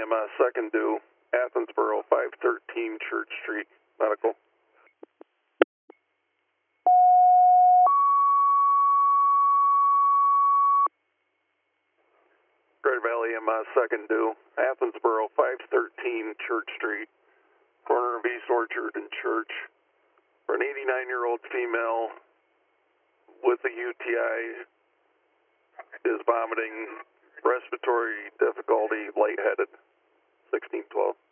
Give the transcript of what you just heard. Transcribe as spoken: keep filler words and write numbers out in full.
M, uh, second due, Athensboro, five thirteen Church Street, medical. Greater Valley M, uh, second due, Athensboro, five thirteen Church Street, corner of East Orchard and Church, for an eighty-nine-year-old female with a U T I, is vomiting, respiratory difficulty, lightheaded, sixteen twelve.